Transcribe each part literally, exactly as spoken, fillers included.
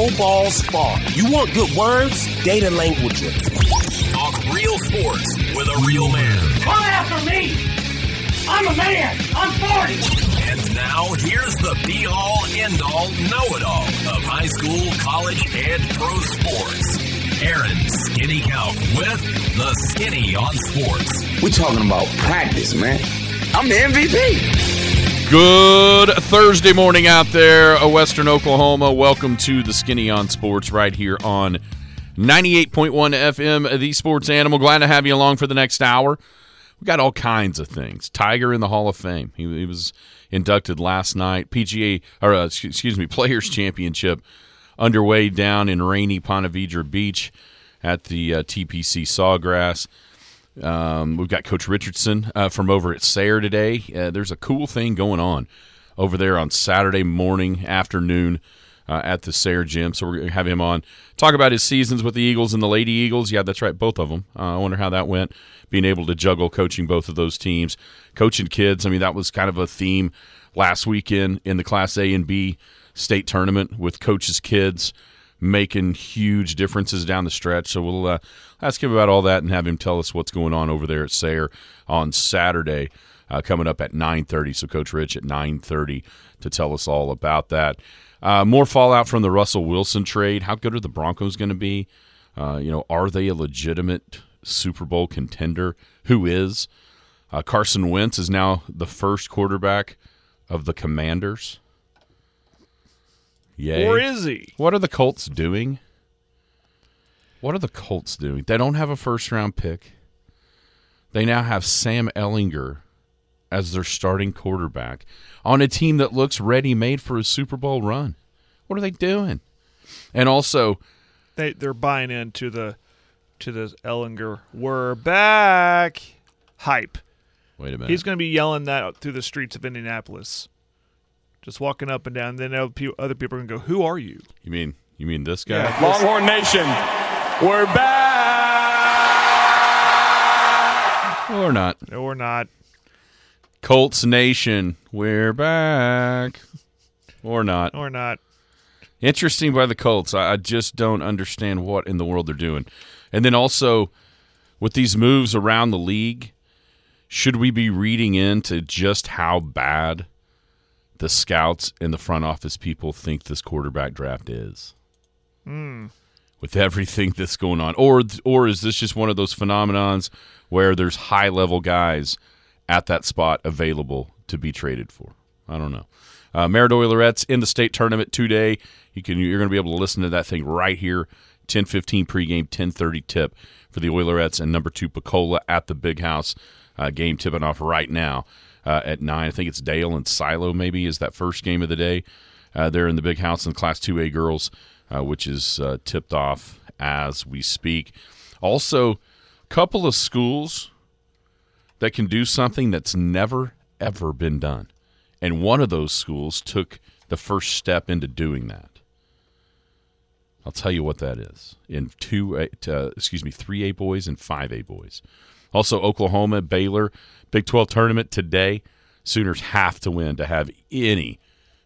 no balls fall. You want good words? Data language. Talk real sports with a real man. Come after me! I'm a man! I'm forty! And now, here's the be-all, end-all, know-it-all of high school, college, and pro sports. Aaron Skinny Count with the Skinny on Sports. We're talking about practice, man. I'm the M V P. Good Thursday morning out there, Western Oklahoma. Welcome to the Skinny on Sports right here on ninety-eight point one F M, The Sports Animal. Glad to have you along for the next hour. We got all kinds of things. Tiger in the Hall of Fame. He, he was inducted last night. P G A, or uh, excuse me, Players Championship underway down in rainy Ponte Vedra Beach at the uh, T P C Sawgrass. Um, we've got Coach Richardson uh, from over at Sayre today. Uh, there's a cool thing going on over there on Saturday morning, afternoon uh, at the Sayre gym. So we're going to have him on, talk about his seasons with the Eagles and the Lady Eagles. Yeah, that's right, both of them. Uh, I wonder how that went, being able to juggle coaching both of those teams. Coaching kids, I mean, that was kind of a theme last weekend in the Class A and B state tournament with coaches' kids making huge differences down the stretch. So we'll uh, ask him about all that and have him tell us what's going on over there at Sayre on Saturday, uh, coming up at nine thirty. So Coach Rich at nine thirty to tell us all about that. Uh, more fallout from the Russell Wilson trade. How good are the Broncos going to be? Uh, you know, are they a legitimate Super Bowl contender? Who is? Uh, Carson Wentz is now the first quarterback of the Commanders. Yay. Or is he? What are the Colts doing? What are the Colts doing? They don't have a first-round pick. They now have Sam Ehlinger as their starting quarterback on a team that looks ready-made for a Super Bowl run. What are they doing? And also, They they're buying into the to the Ehlinger "We're back" hype. wait a minute. He's going to be yelling that through the streets of Indianapolis. Just walking up and down. Then other people are going to go, "Who are you?" You mean you mean this guy? Yeah. Longhorn Nation, we're back. Or not? Or not. Colts Nation, we're back. Or not? Or not. Interesting by the Colts. I, I just don't understand what in the world they're doing. And then also, with these moves around the league, should we be reading into just how bad the scouts and the front office people think this quarterback draft is? Mm. With everything that's going on. Or or is this just one of those phenomenons where there's high-level guys at that spot available to be traded for? I don't know. Uh, Merritt Oilerettes in the state tournament today. You can, you're going to be able to listen to that thing right here, ten fifteen pregame, ten thirty tip for the Oilerettes and number two Pecola at the Big House. Uh, game tipping off right now uh, at nine. I think it's Dale and Silo maybe is that first game of the day. Uh, they're in the Big House in Class two A girls, uh, which is uh, tipped off as we speak. Also, a couple of schools that can do something that's never, ever been done. And one of those schools took the first step into doing that. I'll tell you what that is. In two, uh, excuse me, three A boys and five A boys. Also, Oklahoma, Baylor, Big twelve tournament today. Sooners have to win to have any,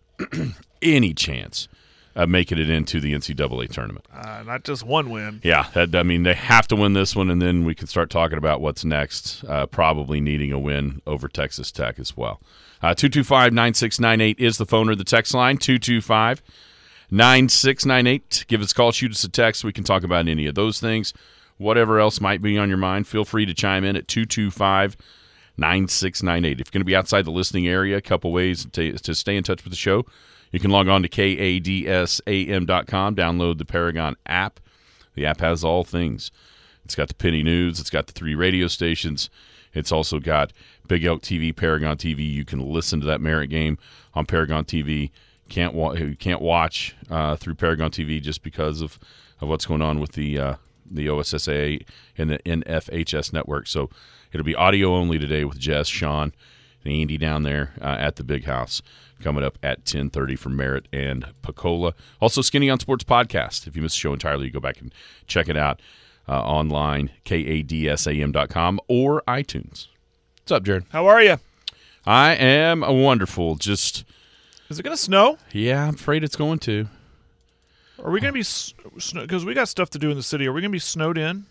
any chance of making it into the N C double A tournament. Uh, not just one win. Yeah, that, I mean, they have to win this one, and then we can start talking about what's next, uh, probably needing a win over Texas Tech as well. Uh, two two five, nine six nine eight is the phone or the text line, two two five, nine six nine eight. Give us a call, shoot us a text. We can talk about any of those things. Whatever else might be on your mind, feel free to chime in at two two five, nine six nine eight. If you're going to be outside the listening area, a couple ways to, to stay in touch with the show. You can log on to K A D S A M dot com, download the Paragon app. The app has all things. It's got the Penny News. It's got the three radio stations. It's also got Big Elk T V, Paragon T V. You can listen to that Merritt game on Paragon T V. Can't wa- can't watch uh, through Paragon T V just because of, of what's going on with the uh, the O S S A and the N F H S network. So it'll be audio only today with Jess, Sean, and Andy down there uh, at the Big House coming up at ten thirty for Merritt and Pecola. Also, Skinny on Sports podcast. If you missed the show entirely, you go back and check it out uh, online, K A D S A M dot com or iTunes. What's up, Jared? How are you? I am wonderful. Just Is it going to snow? yeah, I'm afraid it's going to. Are we going to be – because we got stuff to do in the city. Are we going to be snowed in?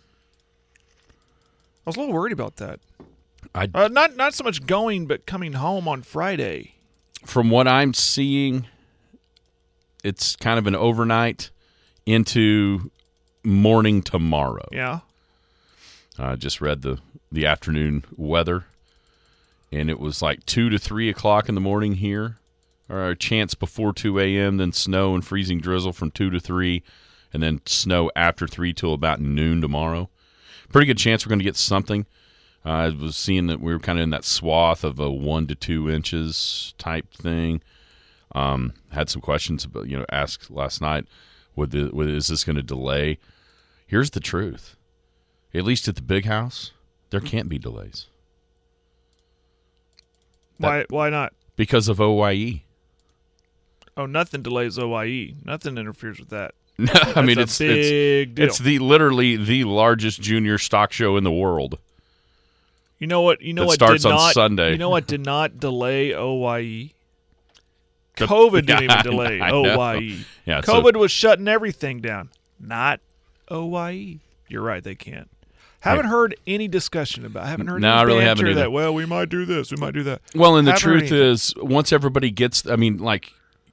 I was a little worried about that. I, uh, not not so much going, but coming home on Friday. From what I'm seeing, it's kind of an overnight into morning tomorrow. Yeah. I uh, just read the, the afternoon weather, and it was like two to three o'clock in the morning here, or a chance before two a.m., then snow and freezing drizzle from two to three, and then snow after three till about noon tomorrow. Pretty good chance we're going to get something. Uh, I was seeing that we were kind of in that swath of a one to two inches type thing. Um, had some questions about, you know, asked last night, would the, would, is this going to delay? Here's the truth. At least at the big house, there can't be delays. Why That, Why not? Because of O Y E. Oh, nothing delays O Y E. Nothing interferes with that. No, I mean, a it's big it's, deal. it's the literally the largest junior stock show in the world. You know what? You know That what starts did on not, Sunday. You know what did not delay O Y E? The- COVID didn't Yeah, even delay I know. O Y E. Yeah, so- COVID was shutting everything down. Not O Y E. You're right. They can't. Haven't Hey. heard any discussion about. Haven't heard No, any I really banter haven't either. that. Well, we might do this. We might do that. Well, and the Haven't heard truth anything. is, once everybody gets, I mean, like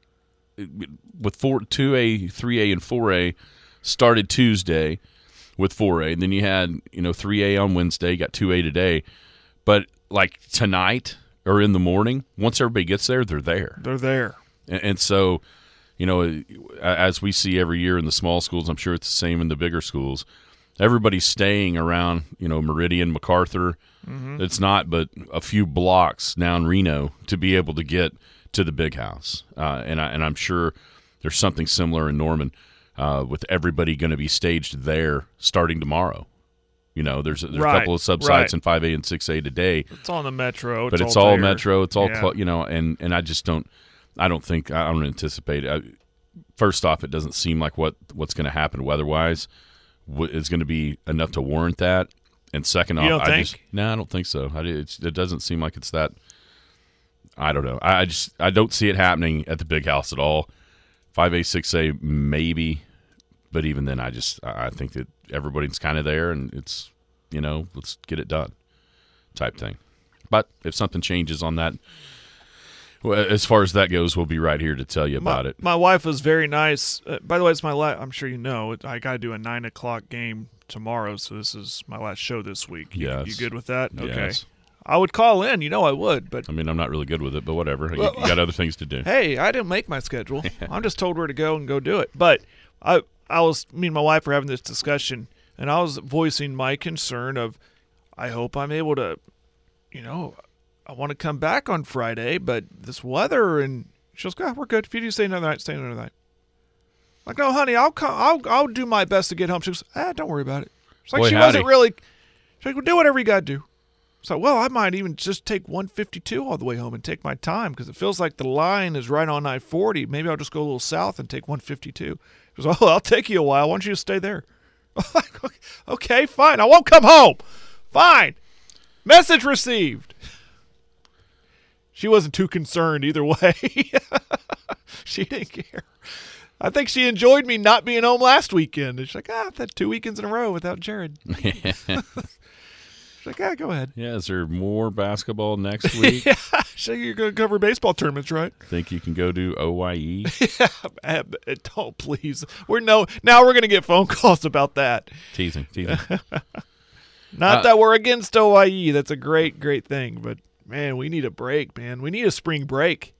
with four, two A, three A, and four A started Tuesday with four A, and then you had, you know, three A on Wednesday, got two A today. But like tonight or in the morning, once everybody gets there, they're there. They're there. And, and so, you know, as we see every year in the small schools, I'm sure it's the same in the bigger schools. Everybody's staying around, you know, Meridian, MacArthur. Mm-hmm. It's not but a few blocks down Reno to be able to get to the big house. Uh, and, I, and I'm sure there's something similar in Norman uh, with everybody going to be staged there starting tomorrow. You know, there's, there's Right, a couple of subsites right. in five A and six A today. It's all in the metro. It's But it's all, all there. metro. It's all, Yeah. clo- you know, and, and I just don't – I don't think – I don't anticipate it. I, first off, it doesn't seem like what, what's going to happen weather-wise is going to be enough to warrant that. And second off, You don't I think? just no, I don't think so. I, it's, it doesn't seem like it's that. I don't know. I, I just I don't see it happening at the big house at all. Five A, six A, maybe, but even then, I just I I think that everybody's kind of there, and it's you know let's get it done, type thing. But if something changes on that, well, as far as that goes, we'll be right here to tell you My, about it. my wife was very nice. Uh, by the way, it's my last. I'm sure you know. I got to do a nine o'clock game tomorrow, so this is my last show this week. You, Yes. you good with that? Okay. Yes. I would call in. You know I would, but I mean, I'm not really good with it, but whatever. You, Well, you got other things to do. hey, I didn't make my schedule. I'm just told where to go and go do it. But I, I was, me and my wife were having this discussion, and I was voicing my concern of, I hope I'm able to, you know, I want to come back on Friday, but this weather, and she goes, "God, we're good. If you do stay another night, stay another night." I'm like, no, honey, I'll come. I'll I'll do my best to get home. She goes, ah, don't worry about it. It's like Boy, she howdy. wasn't really. She's like, well, do whatever you got to do. So, well, I might even just take one fifty-two all the way home and take my time because it feels like the line is right on I forty. Maybe I'll just go a little south and take one fifty-two. She goes, oh, I'll take you a while. Why don't you just stay there? I'm like, okay, fine. I won't come home. Fine. Message received. She wasn't too concerned either way. She didn't care. I think she enjoyed me not being home last weekend. And she's like, ah, I've had two weekends in a row without Jared. She's like, ah, go ahead. Yeah, is there more basketball next week? Yeah, so you're going to cover baseball tournaments, right? Think you can go to O Y E? Yeah, don't please. We're no. Now we're going to get phone calls about that. Teasing, teasing. Not Uh, that we're against O Y E. That's a great, great thing. But man, we need a break, man. We need a spring break.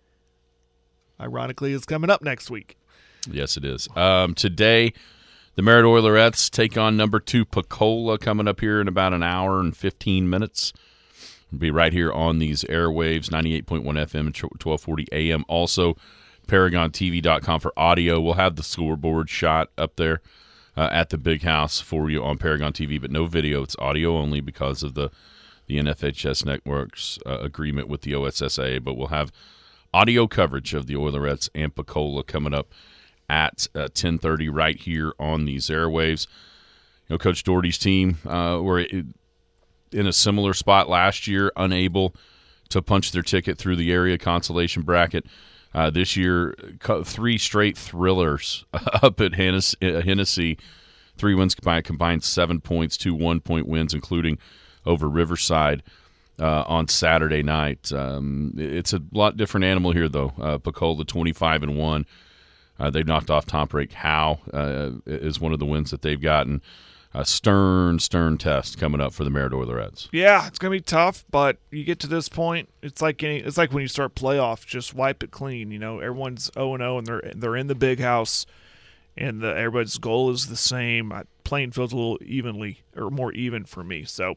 Ironically, it's coming up next week. Yes, it is. Um, today, the Merritt Oilerettes take on number two Pecola coming up here in about an hour and fifteen minutes. We'll be right here on these airwaves, ninety-eight point one F M and twelve forty A M. Also, Paragon T V dot com for audio. We'll have the scoreboard shot up there uh, at the big house for you on Paragon T V, but no video. It's audio only because of the, the N F H S Network's uh, agreement with the O S S A. But we'll have audio coverage of the Oilerettes and Pecola coming up at uh, ten thirty right here on these airwaves. You know, Coach Doherty's team uh, were in a similar spot last year, unable to punch their ticket through the area consolation bracket. Uh, this year, three straight thrillers up at Hennessy. Hennessy. Three wins combined, combined seven points, two one-point wins, including over Riverside uh, on Saturday night. Um, it's a lot different animal here, though. Uh, Pecola twenty-five and one. Uh, they knocked off Tom Rake. Howe uh, is one of the wins that they've gotten. A stern, stern test coming up for the Merritt Oilerettes. Yeah, it's gonna be tough, but you get to this point, it's like any, it's like when you start playoffs, just wipe it clean. You know, everyone's oh and oh, and they're they're in the big house, and the, everybody's goal is the same. Playing field's a little evenly or more even for me, so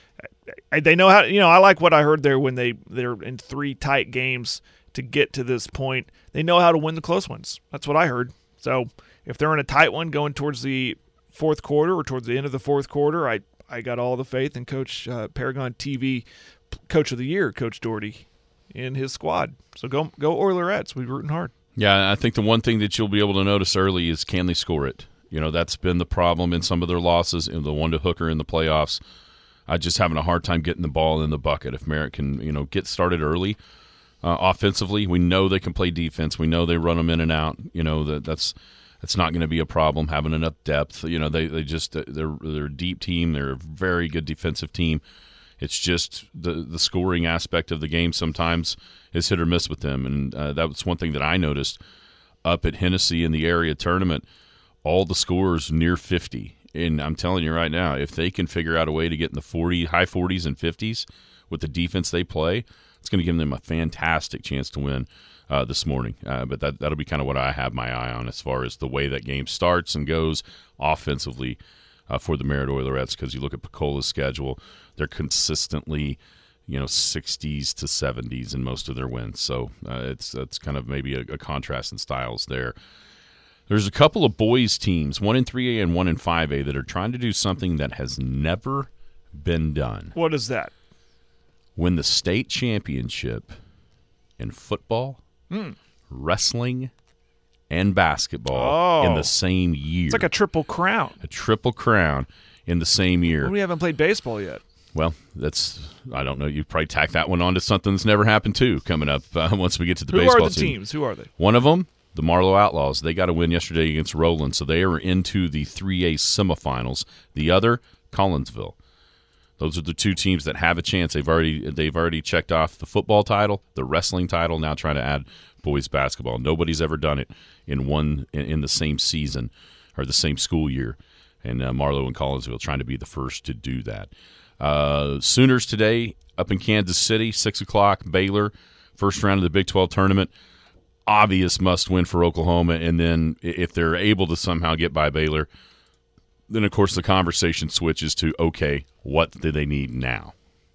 I, they know how. You know, I like what I heard there when they they're in three tight games to get to this point. They know how to win the close ones. That's what I heard. So if they're in a tight one going towards the fourth quarter or towards the end of the fourth quarter, I I got all the faith in Coach uh, Paragon T V Coach of the Year, Coach Doherty, in his squad. So go go Oilerettes. We're rooting hard. Yeah, I think the one thing that you'll be able to notice early is can they score it? You know, that's been the problem in some of their losses, in the one to Hooker in the playoffs. I just having a hard time getting the ball in the bucket. If Merritt can, you know, get started early uh, offensively, we know they can play defense. We know they run them in and out. You know, that that's – it's not going to be a problem having enough depth. You know, they, they just they're they're a deep team. They're a very good defensive team. It's just the the scoring aspect of the game sometimes is hit or miss with them, and uh, that was one thing that I noticed up at Hennessy in the area tournament. All the scores near fifty, and I'm telling you right now, if they can figure out a way to get in the forty high forties and fifties with the defense they play, it's going to give them a fantastic chance to win Uh, this morning, uh, but that, that'll be kind of what I have my eye on as far as the way that game starts and goes offensively uh, for the Merritt Oilerettes, because you look at Pecola's schedule, they're consistently, you know, sixties to seventies in most of their wins, so uh, it's it's kind of maybe a, a contrast in styles there. There's a couple of boys teams, one in three A and one in five A, that are trying to do something that has never been done. What is that? Win the state championship in football, Mm. wrestling, and basketball oh. in the same year. It's like a triple crown. A triple crown in the same year. We haven't played baseball yet. Well, that's I don't know. You probably tack that one on to something that's never happened too coming up uh, once we get to the Who baseball are the season. teams? Who are they? One of them, the Marlowe Outlaws. They got a win yesterday against Roland, so they are into the three A semifinals. The other, Collinsville. Those are the two teams that have a chance. They've already they've already checked off the football title, the wrestling title, now trying to add boys basketball. Nobody's ever done it in one in, in the same season or the same school year. And uh, Marlowe and Collinsville trying to be the first to do that. Uh, Sooners today up in Kansas City, six o'clock, Baylor, first round of the Big twelve tournament. Obvious must-win for Oklahoma, and then if they're able to somehow get by Baylor, then, of course, the conversation switches to, okay, what do they need now?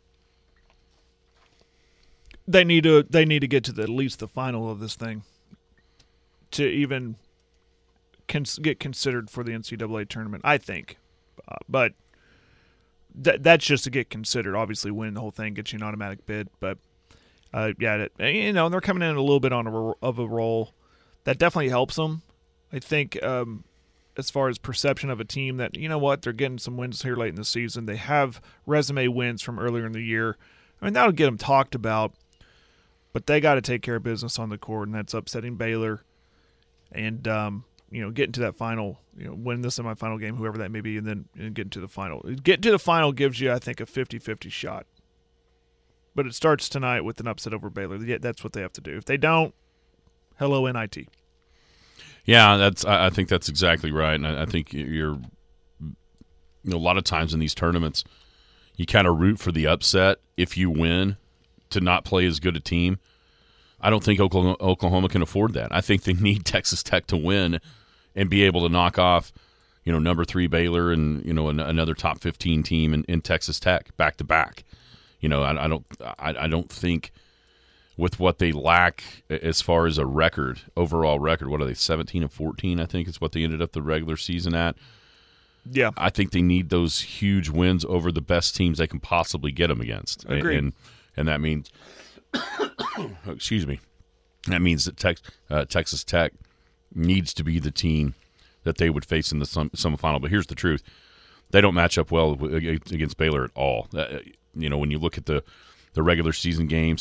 They need to they need to get to the, at least the final of this thing to even cons- get considered for the N C double A tournament, I think. Uh, but th- that's just to get considered. Obviously, winning the whole thing gets you an automatic bid. But, uh, yeah, that, you know, they're coming in a little bit on a, of a roll. That definitely helps them. I think um, – as far as perception of a team that, you know what, they're getting some wins here late in the season. They have resume wins from earlier in the year. I mean, that'll get them talked about, but they got to take care of business on the court, and that's upsetting Baylor and, um, you know, getting to that final, you know, win the semifinal game, whoever that may be, and then and getting to the final. Getting to the final gives you, I think, a fifty-fifty shot. But it starts tonight with an upset over Baylor. Yeah, that's what they have to do. If they don't, hello N I T. Yeah, that's. I think that's exactly right, and I, I think you're. You know, a lot of times in these tournaments, you kind of root for the upset if you win, to not play as good a team. I don't think Oklahoma, Oklahoma can afford that. I think they need Texas Tech to win and be able to knock off, you know, number three Baylor and you know an, another top fifteen team in, in Texas Tech back to back. You know, I, I don't. I, I don't think. With what they lack as far as a record, overall record, what are they, seventeen and fourteen, I think is what they ended up the regular season at. Yeah. I think they need those huge wins over the best teams they can possibly get them against. Agreed. And, and that means, excuse me, that means that Tex, uh, Texas Tech needs to be the team that they would face in the sem- semifinal. But here's the truth. They don't match up well against Baylor at all. Uh, you know, when you look at the, the regular season games,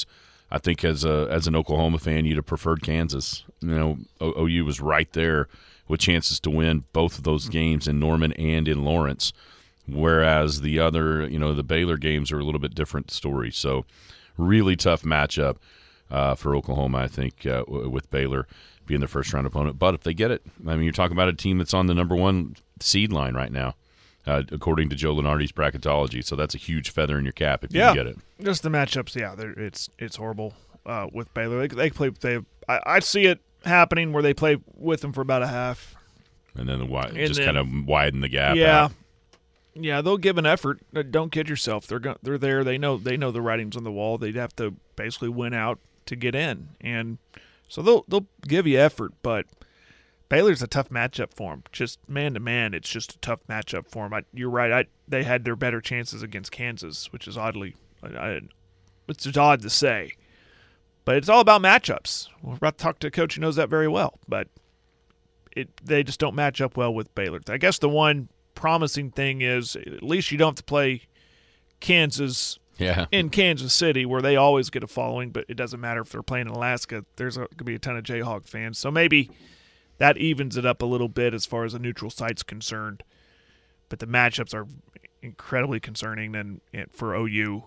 I think as a as an Oklahoma fan, you'd have preferred Kansas. You know, o- OU was right there with chances to win both of those games in Norman and in Lawrence, whereas the other, you know, the Baylor games are a little bit different story. So really tough matchup uh, for Oklahoma, I think, uh, w- with Baylor being their first-round opponent. But if they get it, I mean, you're talking about a team that's on the number one seed line right now, uh, according to Joe Lunardi's bracketology. So that's a huge feather in your cap if you yeah. can get it. Just the matchups, yeah, it's it's horrible uh, with Baylor. They, they play. They I, I see it happening where they play with them for about a half, and then the wi- and just then, kind of widen the gap. Yeah, out. yeah, they'll give an effort. Don't kid yourself. They're go- they're there. They know they know the writing's on the wall. They'd have to basically win out to get in, and so they'll they'll give you effort. But Baylor's a tough matchup for them. Just man to man, it's just a tough matchup for them. I, you're right. I, they had their better chances against Kansas, which is oddly, I, I, it's odd to say, but it's all about matchups. We're about to talk to a coach who knows that very well, but it they just don't match up well with Baylor. I guess the one promising thing is at least you don't have to play Kansas Yeah. in Kansas City, where they always get a following, but it doesn't matter if they're playing in Alaska. There's going to be a ton of Jayhawk fans, so maybe that evens it up a little bit as far as a neutral site's concerned. But the matchups are incredibly concerning and, and for O U.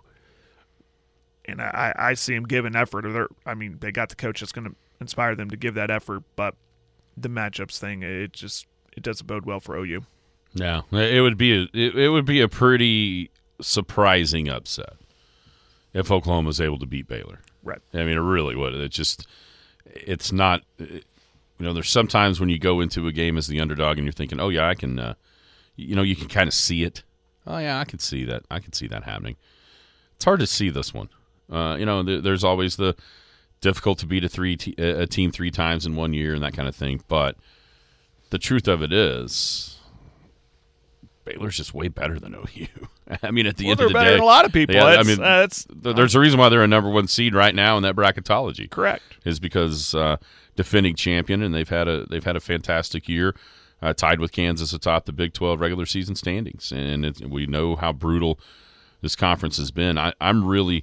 And I, I see them giving effort. Or they're, I mean, they got the coach that's going to inspire them to give that effort. But the matchups thing, it just it doesn't bode well for O U. Yeah, it would be a, it, it would be a pretty surprising upset if Oklahoma was able to beat Baylor. Right. I mean, it really would. It just it's not. It, you know, there's sometimes when you go into a game as the underdog and you're thinking, oh yeah, I can. Uh, you know, you can kind of see it. Oh yeah, I can see that. I can see that happening. It's hard to see this one. Uh, you know, th- there's always the difficult to beat a three te- a team three times in one year and that kind of thing. But the truth of it is, Baylor's just way better than O U. I mean, at the well, end they're of the better day, than a lot of people. Yeah, I That's, mean, uh, that's th- there's a reason why they're a number one seed right now in that bracketology. correct. Is because uh, defending champion, and they've had a they've had a fantastic year, uh, tied with Kansas atop the Big twelve regular season standings, and it, we know how brutal this conference has been. I, I'm really,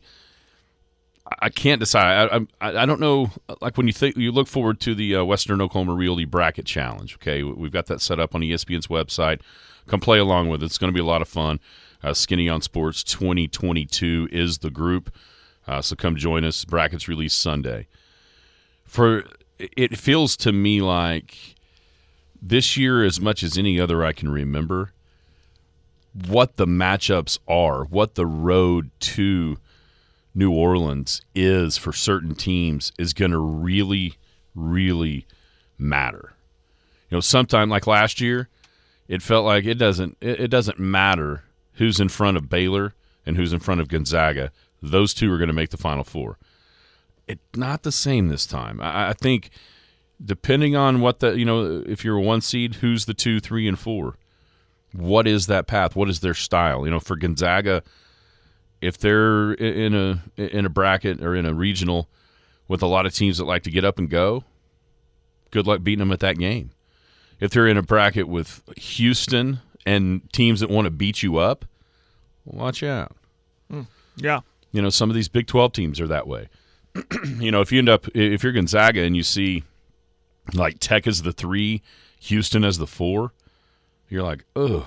I can't decide. I, I I don't know. Like when you think you look forward to the uh, Western Oklahoma Realty Bracket Challenge. Okay, we've got that set up on E S P N's website. Come play along with it. It's going to be a lot of fun. Uh, Skinny on Sports twenty twenty-two is the group, uh, so come join us. Brackets release Sunday. For it feels to me like this year, as much as any other I can remember, what the matchups are, what the road to New Orleans is for certain teams is going to really, really matter. You know, sometime like last year, it felt like it doesn't it, it doesn't matter who's in front of Baylor and who's in front of Gonzaga. Those two are going to make the Final Four. It's not the same this time. I, I think depending on what the, you know, if you're a one seed, who's the two, three, and four? What is that path? What is their style? You know, for Gonzaga, if they're in a in a bracket or in a regional with a lot of teams that like to get up and go, good luck beating them at that game. If they're in a bracket with Houston and teams that want to beat you up, watch out. Mm, yeah. You know, some of these Big twelve teams are that way. You know, if you end up, if you're Gonzaga and you see like Tech as the three, Houston as the four, you're like, ugh.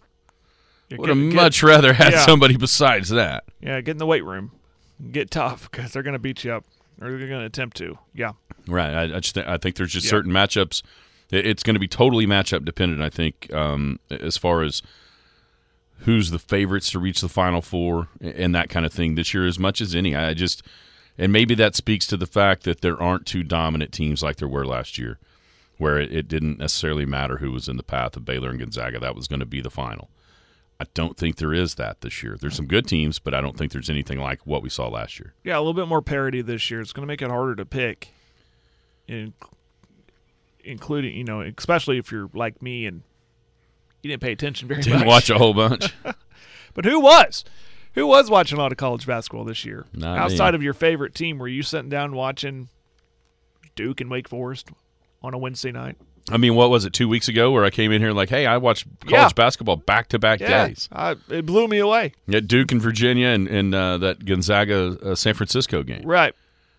Would have much rather had yeah. somebody besides that. Yeah, get in the weight room. Get tough because they're going to beat you up, or they're going to attempt to. Yeah. Right. I, I just th- I think there's just yeah. certain matchups. It, it's going to be totally matchup dependent, I think, um, as far as who's the favorites to reach the Final Four and that kind of thing this year as much as any. I just – and maybe that speaks to the fact that there aren't two dominant teams like there were last year, where it, it didn't necessarily matter who was in the path of Baylor and Gonzaga. That was going to be the final. I don't think there is that this year. There's some good teams, but I don't think there's anything like what we saw last year. Yeah, a little bit more parity this year. It's going to make it harder to pick, in, including, you know, especially if you're like me and you didn't pay attention very Didn't much. watch a whole bunch. But who was? Who was watching a lot of college basketball this year? Not Outside me. of your favorite team, were you sitting down watching Duke and Wake Forest on a Wednesday night? I mean, what was it, two weeks ago where I came in here like, hey, I watched college Yeah. basketball back-to-back Yeah, days. I, it blew me away. Yeah, Duke and Virginia and, and uh, that Gonzaga uh, San Francisco game. Right.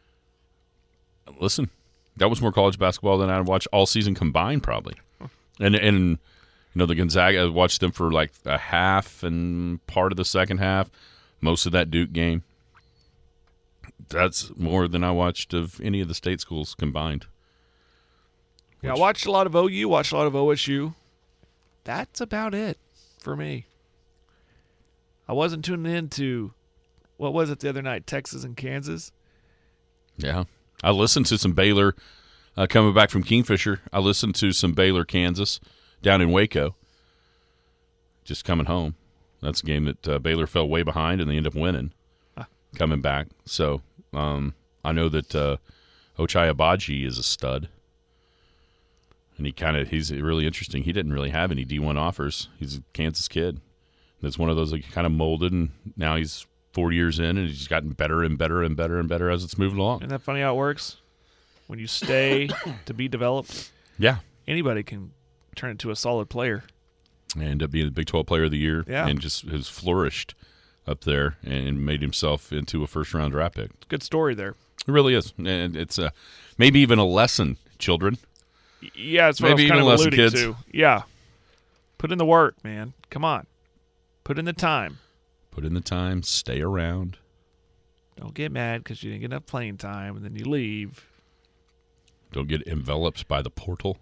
listen, that was more college basketball than I watched all season combined, probably. And and you know the Gonzaga, I watched them for like a half and part of the second half, most of that Duke game. That's more than I watched of any of the state schools combined. Yeah, I watched a lot of O U, watched a lot of O S U. That's about it for me. I wasn't tuning in to, what was it the other night, Texas and Kansas? Yeah. I listened to some Baylor uh, coming back from Kingfisher. I listened to some Baylor, Kansas, down in Waco, just coming home. That's a game that uh, Baylor fell way behind, and they ended up winning, huh. coming back. So um, I know that uh, Ochai Agbaji is a stud. And he kind of he's really interesting. He didn't really have any D one offers. He's a Kansas kid. That's one of those like kind of molded, and now he's four years in, and he's gotten better and better and better and better as it's moving along. Isn't that funny how it works? When you stay to be developed, yeah, anybody can turn into a solid player. And end up being the Big twelve Player of the Year, yeah. and just has flourished up there and made himself into a first-round draft pick. Good story there. It really is, and it's uh, maybe even a lesson, children. Yeah, that's what Maybe I was kind of alluding kids. to. Yeah. Put in the work, man. Come on. Put in the time. Put in the time. Stay around. Don't get mad because you didn't get enough playing time, and then you leave. Don't get enveloped by the portal.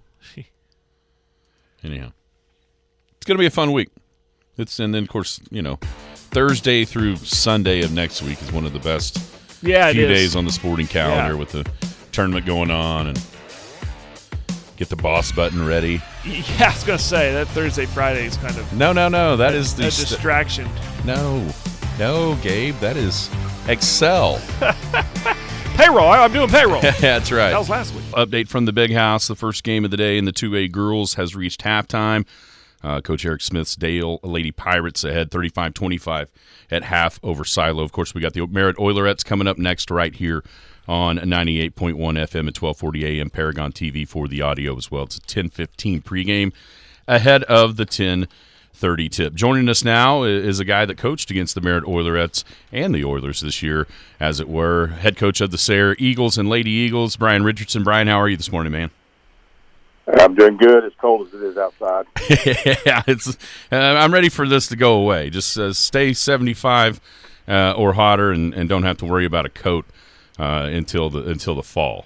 Anyhow. It's going to be a fun week. It's And then, of course, you know, Thursday through Sunday of next week is one of the best yeah, few it is. days on the sporting calendar yeah. with the tournament going on and get the boss button ready. Yeah, I was going to say, that Thursday, Friday is kind of... No, no, no. That a, is the... A distraction. St- no. No, Gabe. That is Excel. Payroll. I'm doing payroll. That's right. That was last week. Update from the Big House. The first game of the day in the two A girls has reached halftime. Uh, Coach Eric Smith's Dale Lady Pirates ahead thirty-five twenty-five at half over Silo. Of course, we got the Merritt Oilerettes coming up next right here on ninety-eight point one F M at twelve forty A M, Paragon T V for the audio as well. It's a ten fifteen pregame ahead of the ten thirty tip. Joining us now is a guy that coached against the Merritt Oilerettes and the Oilers this year, as it were. Head coach of the Sayre Eagles and Lady Eagles, Brian Richardson. Brian, how are you this morning, man? I'm doing good, as cold as it is outside. yeah, it's. Uh, I'm ready for this to go away. Just uh, stay seventy-five uh, or hotter, and, and don't have to worry about a coat uh, until the until the fall.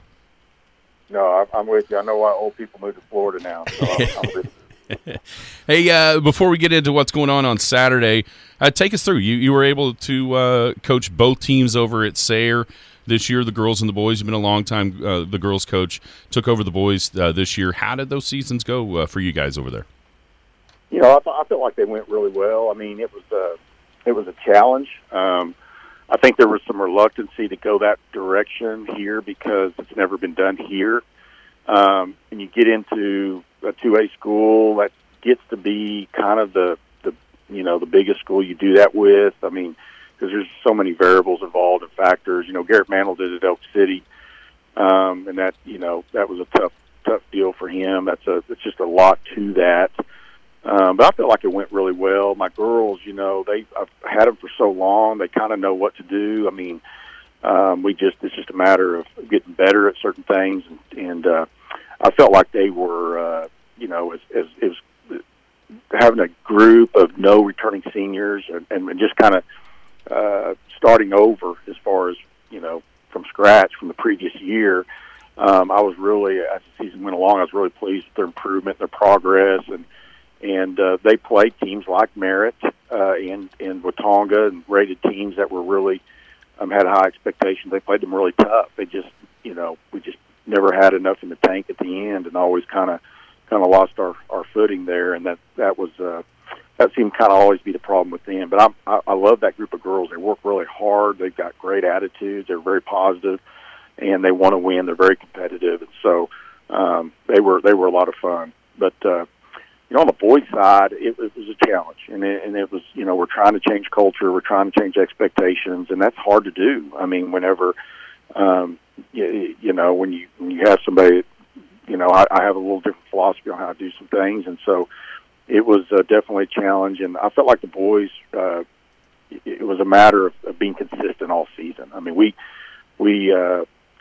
No, I'm with you. I know why old people move to Florida now. So I'm, I'm with you. Hey, uh, before we get into what's going on on Saturday, uh, take us through. You you were able to uh, coach both teams over at Sayre this year, the girls and the boys. You've been a long time uh, the girls coach, took over the boys uh, this year. How did those seasons go uh, for you guys over there? You know, I, th- I felt like they went really well. I mean, it was a, it was a challenge. Um, I think there was some reluctancy to go that direction here because it's never been done here. Um, and you get into a two A school that gets to be kind of the, the you know, the biggest school you do that with. I mean, because there's so many variables involved and factors. You know, Garrett Mantle did it at Elk City, um, and that, you know, that was a tough, tough deal for him. That's a, it's just a lot to that. Um, but I feel like it went really well. My girls, you know, they, I've had them for so long, they kind of know what to do. I mean, um, we just, it's just a matter of getting better at certain things. And, and uh, I felt like they were, uh, you know, as, as, as having a group of no returning seniors and, and just kind of, Uh, starting over as far as, you know, from scratch from the previous year. Um, I was really, as the season went along, I was really pleased with their improvement, their progress, and and uh, they played teams like Merritt uh, and, and Watonga and rated teams that were really, um, had high expectations. They played them really tough. They just, you know, we just never had enough in the tank at the end and always kind of kind of lost our, our footing there, and that, that was uh, – that seemed kind of always be the problem with them. But I'm, I, I love that group of girls. They work really hard. They've got great attitudes. They're very positive, and they want to win. They're very competitive, and so um, they were they were a lot of fun. But uh, you know, on the boys' side, it, it was a challenge, and it, and it was, you know, we're trying to change culture, we're trying to change expectations, and that's hard to do. I mean, whenever um, you, you know when you when you have somebody, you know, I, I have a little different philosophy on how to do some things, and so. It was uh, definitely a challenge, and I felt like the boys, uh, it was a matter of, of being consistent all season. I mean, we, we, uh,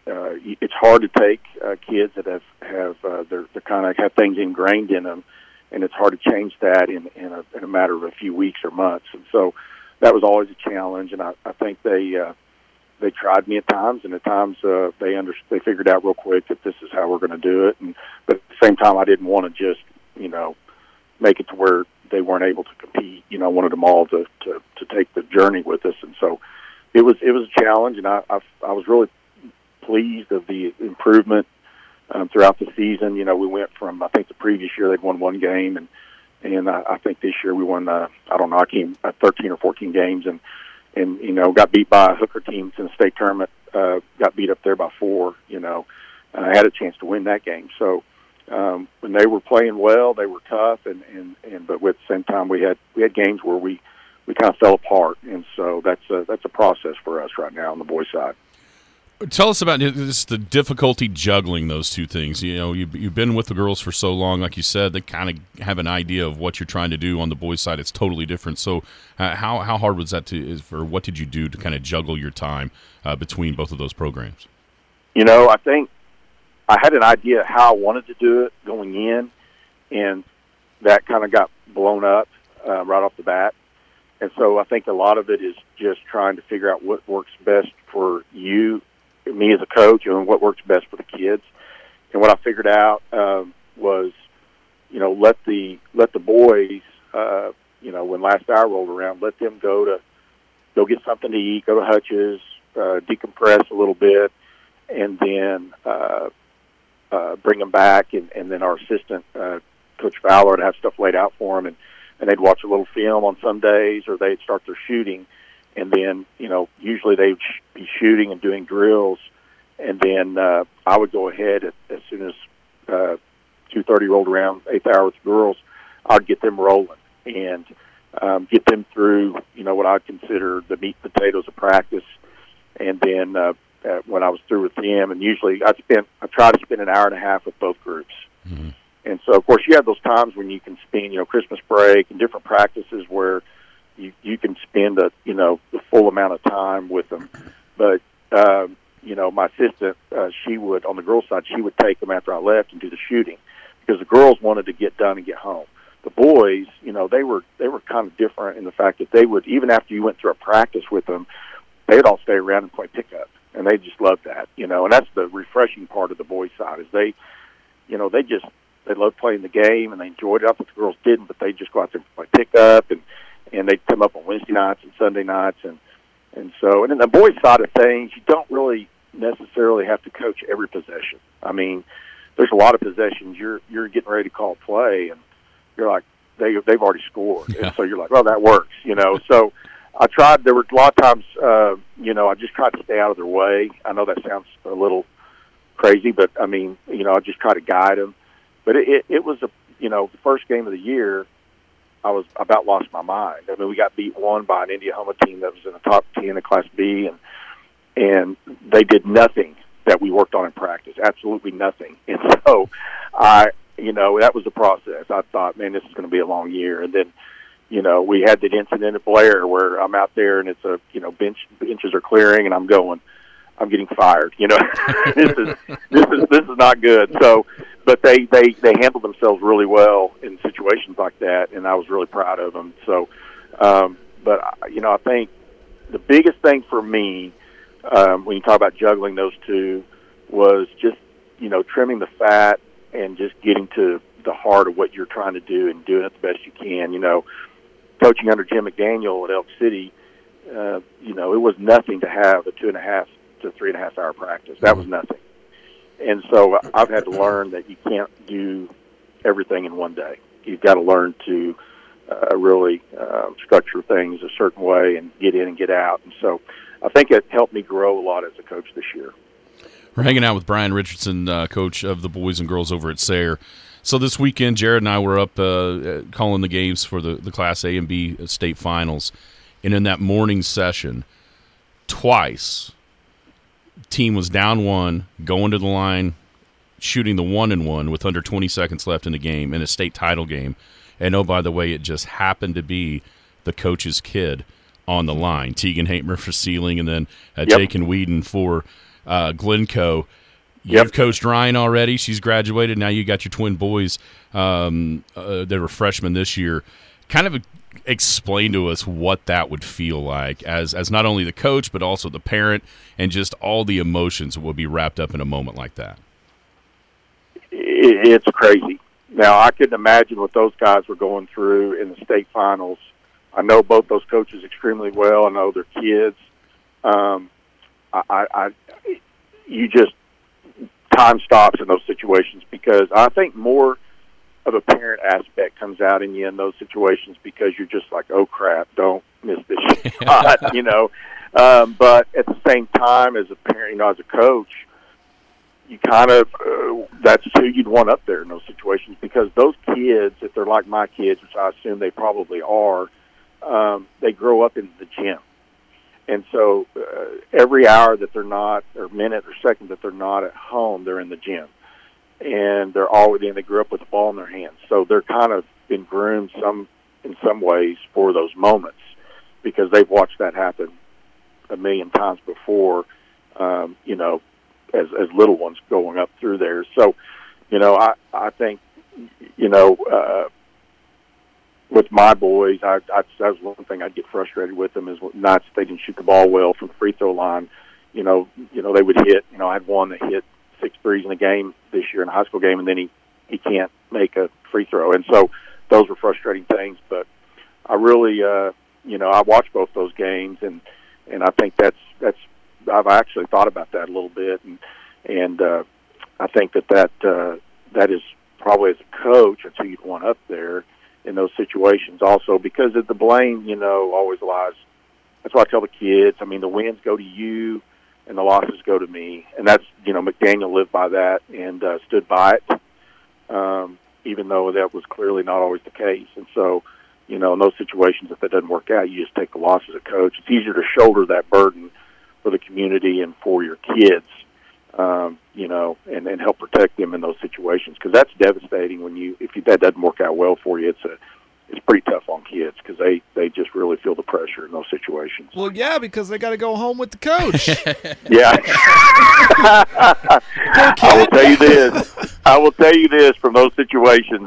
uh, it's hard to take uh, kids that have have uh, they're, they're kind of have things ingrained in them, and it's hard to change that in in a, in a matter of a few weeks or months. And so that was always a challenge. And I, I think they uh, they tried me at times, and at times uh, they under they figured out real quick that this is how we're going to do it. And but at the same time, I didn't want to just you know make it to where they weren't able to compete. You know, I wanted them all to, to, to take the journey with us, and so it was it was a challenge, and I I, I was really pleased of the improvement um, throughout the season. You know, we went from I think the previous year they'd won one game, and and I, I think this year we won uh, I don't know I came uh, thirteen or fourteen games, and and you know got beat by Hooker teams in the state tournament. Uh, got beat up there by four. You know, and I had a chance to win that game. So. Um, when they were playing well, they were tough, and, and, and but at the same time, we had we had games where we, we kind of fell apart, and so that's a that's a process for us right now on the boys' side. Tell us about this, the difficulty juggling those two things. You know, you've, you've been with the girls for so long, like you said, they kind of have an idea of what you're trying to do. On the boys' side, it's totally different. So, uh, how how hard was that to, or what did you do to kind of juggle your time uh, between both of those programs? You know, I think. I had an idea how I wanted to do it going in, and that kind of got blown up uh, right off the bat. And so I think a lot of it is just trying to figure out what works best for you, me as a coach, and what works best for the kids. And what I figured out um, was, you know, let the let the boys, uh, you know, when last hour rolled around, let them go to go get something to eat, go to Hutch's, uh, decompress a little bit, and then. Uh, Uh, bring them back, and, and then our assistant, uh, Coach Fowler, would have stuff laid out for them, and, and they'd watch a little film on some days, or they'd start their shooting, and then, you know, usually they'd sh- be shooting and doing drills, and then uh, I would go ahead at, as soon as uh, two thirty rolled around, eighth hour with the girls, I'd get them rolling and um, get them through, you know, what I'd consider the meat and potatoes of practice, and then uh, Uh, when I was through with them, and usually I spent, I try to spend an hour and a half with both groups. Mm-hmm. And so, of course, you have those times when you can spend, you know, Christmas break and different practices where you you can spend a, you know, the full amount of time with them. But um, you know, my assistant, uh, she would on the girls' side, she would take them after I left and do the shooting because the girls wanted to get done and get home. The boys, you know, they were they were kind of different in the fact that they would, even after you went through a practice with them, they'd all stay around and play pickup. And they just love that, you know, and that's the refreshing part of the boys' side is they, you know, they just, they love playing the game and they enjoyed it. I thought the girls didn't, but they just go out there and play pickup and, and they'd come up on Wednesday nights and Sunday nights. And, and so, and then the boys' side of things, you don't really necessarily have to coach every possession. I mean, there's a lot of possessions you're, you're getting ready to call play and you're like, they, they've already scored. Yeah. And so you're like, well, that works, you know, so, I tried, there were a lot of times, uh, you know, I just tried to stay out of their way. I know that sounds a little crazy, but, I mean, you know, I just try to guide them. But it, it, it was, a, you know, the first game of the year, I was about lost my mind. I mean, we got beat one by an Indiana team that was in the top ten of Class B, and and they did nothing that we worked on in practice, absolutely nothing. And so, I, you know, that was the process. I thought, man, this is going to be a long year. And then, you know, we had that incident at Blair where I'm out there and it's a, you know, bench benches are clearing and I'm going, I'm getting fired. You know, this is this is this is not good. So, but they they they handled themselves really well in situations like that, and I was really proud of them. So, um, but you know, I think the biggest thing for me um, when you talk about juggling those two was just, you know, trimming the fat and just getting to the heart of what you're trying to do and doing it the best you can. You know. Coaching under Jim McDaniel at Elk City, uh, you know, it was nothing to have a two and a half to three and a half hour practice. That was nothing. And so I've had to learn that you can't do everything in one day. You've got to learn to uh, really uh, structure things a certain way and get in and get out. And so I think it helped me grow a lot as a coach this year. We're hanging out with Brian Richardson, uh, coach of the boys and girls over at Sayre. So this weekend, Jared and I were up uh, calling the games for the, the Class A and B state finals. And in that morning session, twice, team was down one, going to the line, shooting the one and one with under twenty seconds left in the game in a state title game. And, oh, by the way, it just happened to be the coach's kid on the line. Tegan Hatemer for Sealing and then uh, yep. Jake and Whedon for uh, Glencoe. You've Yep. coached Ryan already. She's graduated. Now you got your twin boys um, uh, that were freshmen this year. Kind of explain to us what that would feel like as as not only the coach but also the parent and just all the emotions that will be wrapped up in a moment like that. It's crazy. Now, I couldn't imagine what those guys were going through in the state finals. I know both those coaches extremely well. I know their kids. Um, I, I, I, you just time stops in those situations because I think more of a parent aspect comes out in you in those situations because you're just like, oh crap, don't miss this shot, you know. Um, but at the same time, as a parent, you know, as a coach, you kind of uh, that's who you'd want up there in those situations because those kids, if they're like my kids, which I assume they probably are, um, they grow up in the gym. And so uh, every hour that they're not, or minute or second that they're not at home, they're in the gym. And they're already, and they grew up with the ball in their hands. So they're kind of been groomed some, in some ways for those moments because they've watched that happen a million times before, um, you know, as, as little ones going up through there. So, you know, I, I think, you know, uh, with my boys, I, I, that was one thing I'd get frustrated with them is not they didn't shoot the ball well from the free throw line. You know, you know they would hit. You know, I had one that hit six threes in a game this year in a high school game, and then he he can't make a free throw. And so those were frustrating things. But I really, uh, you know, I watched both those games, and and I think that's that's I've actually thought about that a little bit, and and uh, I think that that uh, that is probably as a coach that's who you'd want up there in those situations also because of the blame, you know, always lies. That's why I tell the kids, I mean, the wins go to you and the losses go to me. And that's, you know, McDaniel lived by that and uh, stood by it, um, even though that was clearly not always the case. And so, you know, in those situations, if that doesn't work out, you just take the loss as a coach. It's easier to shoulder that burden for the community and for your kids, um, you know, and, and help protect them in those situations because that's devastating when you if you, that doesn't work out well for you. It's a it's pretty tough on kids because they, they just really feel the pressure in those situations. Well, yeah, because they got to go home with the coach. Yeah. I will tell you this. I will tell you this from those situations.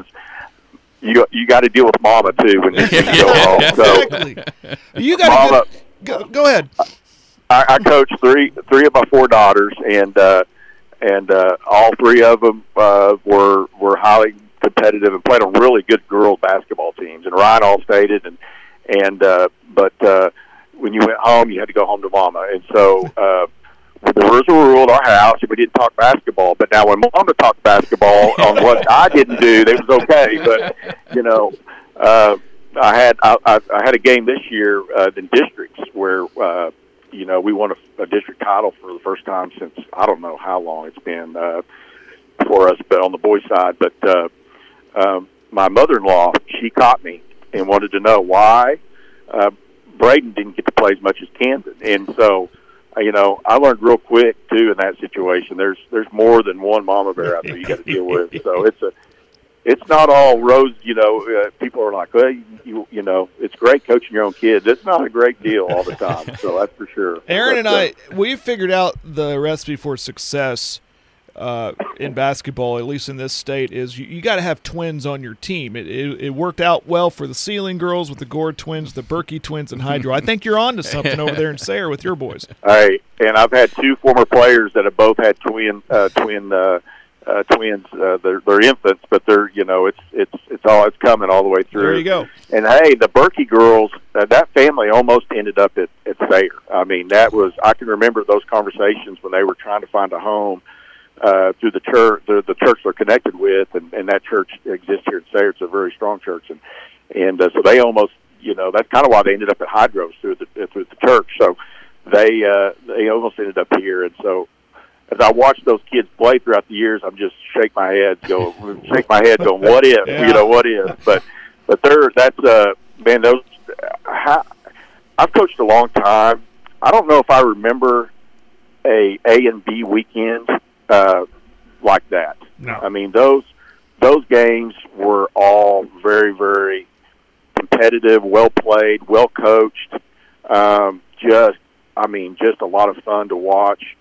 You you got to deal with mama too when you go home. So, exactly. You got mama. Go, go ahead. I, I coached three three of my four daughters, and uh, and uh, all three of them uh, were were highly competitive and played on really good girls basketball teams. And Ryan all stated, and and uh, but uh, when you went home, you had to go home to mama. And so uh, there was a rule at our house that we didn't talk basketball. But now when mama talked basketball on what I didn't do, it was okay. But you know. Uh, I had I, I, I had a game this year uh, in districts where uh, you know we won a, a district title for the first time since I don't know how long it's been uh, for us, but on the boys' side. But uh, um, my mother-in-law, she caught me and wanted to know why uh, Braden didn't get to play as much as Camden, and so uh, you know I learned real quick too in that situation. There's there's more than one mama bear out there you got to deal with, so it's a It's not all rose, you know, uh, people are like, well, you, you, you know, it's great coaching your own kids. It's not a great deal all the time, so that's for sure. Aaron but, and I, uh, we figured out the recipe for success uh, in basketball, at least in this state, is you, you got to have twins on your team. It, it it worked out well for the Ceiling girls with the Gore twins, the Berkey twins, and Hydro. I think you're on to something over there in Sayre with your boys. Hey, and I've had two former players that have both had twin uh, twin uh Uh, twins, uh, they're, they're infants, but they're, you know, it's it's it's all it's coming all the way through. There you go. And hey, the Berkey girls, uh, that family almost ended up at, at Sayre. I mean, that was I can remember those conversations when they were trying to find a home uh, through the church, the, the church they're connected with, and, and that church exists here in Sayre. It's a very strong church, and and uh, so they almost, you know, that's kind of why they ended up at Hydros through the through the church. So they uh, they almost ended up here, and so. As I watch those kids play throughout the years, I'm just shake my head, go shake my head, going, "What if? Yeah. You know, what if?" But, but they're that's uh, man, those. How, I've coached a long time. I don't know if I remember a A and B weekend uh, like that. No. I mean those those games were all very, very competitive, well played, well coached. Um, just, I mean, just a lot of fun to watch.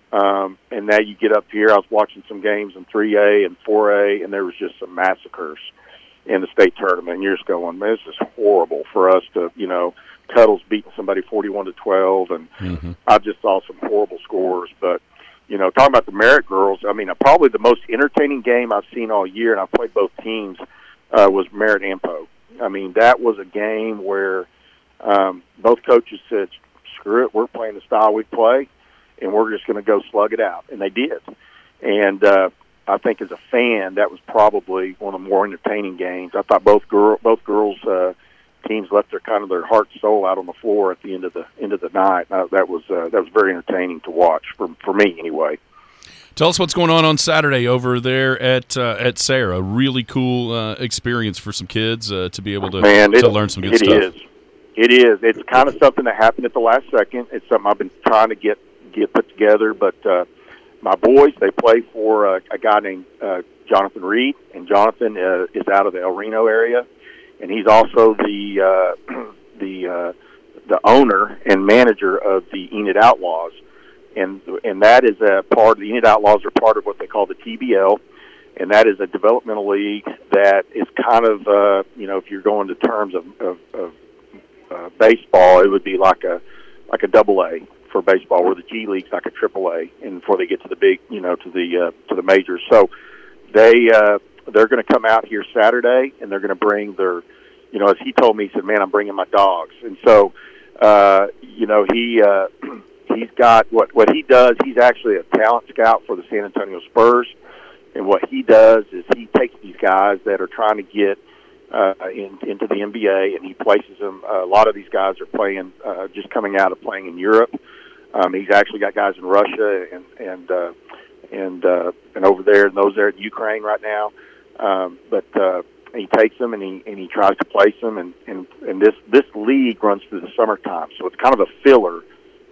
Um, and now you get up here. I was watching some games in three A and four A, and there was just some massacres in the state tournament. And you're just going, man, this is horrible for us to, you know, Cuddles beating somebody forty-one to twelve, and mm-hmm. I just saw some horrible scores. But, you know, talking about the Merritt girls, I mean, probably the most entertaining game I've seen all year, and I played both teams, uh, was Merritt and Poe. I mean, that was a game where um, both coaches said, screw it, we're playing the style we play, and we're just going to go slug it out. And they did. And uh, I think as a fan, that was probably one of the more entertaining games. I thought both girl, both girls' uh, teams left their kind of their heart and soul out on the floor at the end of the end of the night. Uh, that was uh, that was very entertaining to watch for for me anyway. Tell us what's going on on Saturday over there at uh, at Sarah. Really cool uh, experience for some kids uh, to be able to Man, it, to learn some good it stuff. It is. It is. It's kind of something that happened at the last second. It's something I've been trying to get get put together. But uh, my boys, they play for uh, a guy named uh, Jonathan Reed, and Jonathan uh, is out of the El Reno area, and he's also the uh, the uh, the owner and manager of the Enid Outlaws. And and that is a part of the Enid Outlaws are part of what they call the T B L, and that is a developmental league that is kind of uh, you know, if you're going to terms of, of, of uh, baseball, it would be like a like a double A for baseball, where the G League's like a triple A, and before they get to the big, you know, to the uh, to the majors. So they uh, they're going to come out here Saturday, and they're going to bring their, you know, as he told me, he said, "Man, I'm bringing my dogs," and so uh, you know he. Uh, He's got what what he does. He's actually a talent scout for the San Antonio Spurs, and what he does is he takes these guys that are trying to get uh, in, into the N B A, and he places them. Uh, a lot of these guys are playing, uh, just coming out of playing in Europe. Um, he's actually got guys in Russia and and uh, and uh, and over there, and those there in Ukraine right now. Um, but uh, he takes them and he and he tries to place them, and and and this this league runs through the summertime, so it's kind of a filler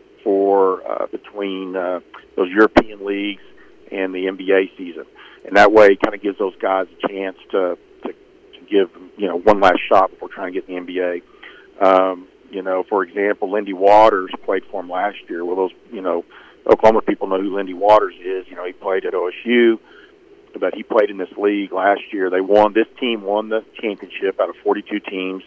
for uh, between uh, those European leagues and the N B A season, and that way it kind of gives those guys a chance to, to to give you know one last shot before trying to get in the N B A. Um, you know, for example, Lindy Waters played for him last year. Well, those you know Oklahoma people know who Lindy Waters is. You know, he played at O S U, but he played in this league last year. They won. This team won the championship out of forty-two teams.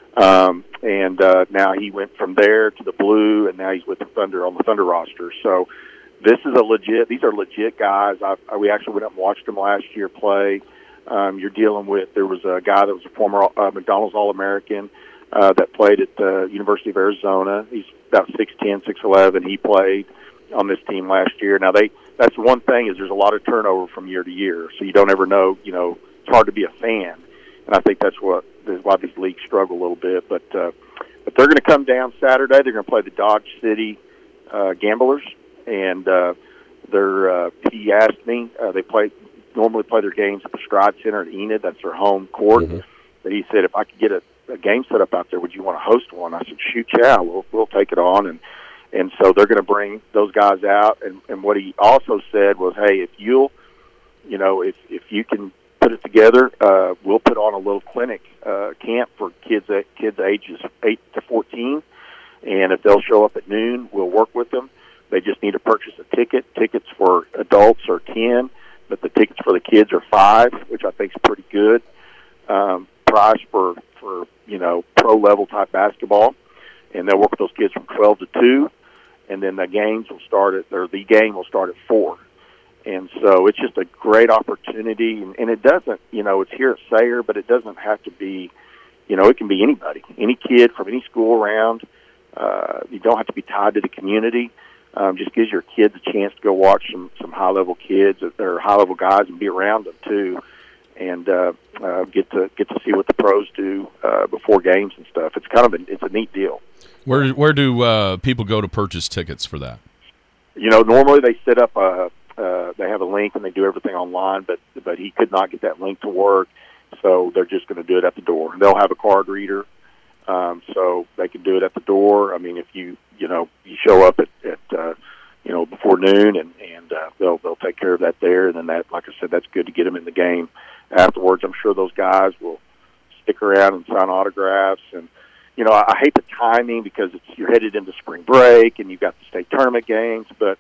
Um, and uh, now he went from there to the Blue, and now he's with the Thunder on the Thunder roster. So this is a legit. These are legit guys. I, I, we actually went up and watched them last year play. Um, you're dealing with. There was a guy that was a former uh, McDonald's All-American uh, that played at the University of Arizona. He's about six ten, six eleven. He played on this team last year. Now they. That's the one thing is there's a lot of turnover from year to year, so you don't ever know. You know, it's hard to be a fan. And I think that's what is why these leagues struggle a little bit. But uh, but they're going to come down Saturday. They're going to play the Dodge City uh, Gamblers, and uh, they're. Uh, he asked me. Uh, they play normally play their games at the Stride Center at Enid. That's their home court. Mm-hmm. But he said, if I could get a, a game set up out there, would you want to host one? I said, shoot, yeah, we'll we'll take it on. And and so they're going to bring those guys out. And and what he also said was, hey, if you'll, you know, if if you can put it together, uh, we'll put on a little clinic uh, camp for kids at kids ages eight to fourteen, and if they'll show up at noon, we'll work with them. They just need to purchase a ticket. Tickets for adults are ten, but the tickets for the kids are five, which I think is pretty good um, price for for you know pro level type basketball. And they'll work with those kids from twelve to two, and then the games will start at or the game will start at four. And so it's just a great opportunity, and, and it doesn't, you know, it's here at Sayre, but it doesn't have to be, you know, it can be anybody, any kid from any school around. Uh, you don't have to be tied to the community. Um, just gives your kids a chance to go watch some, some high-level kids or high-level guys and be around them too, and uh, uh, get to get to see what the pros do uh, before games and stuff. It's kind of a, it's a neat deal. Where where do uh, people go to purchase tickets for that? You know, normally they set up a. Uh, they have a link and they do everything online, but but he could not get that link to work, so they're just going to do it at the door. They'll have a card reader, um, so they can do it at the door. I mean, if you you know you show up at, at uh, you know before noon, and and uh, they'll they'll take care of that there, and then that, like I said, that's good to get them in the game afterwards. I'm sure those guys will stick around and sign autographs, and you know I, I hate the timing because it's you're headed into spring break and you've got the state tournament games, but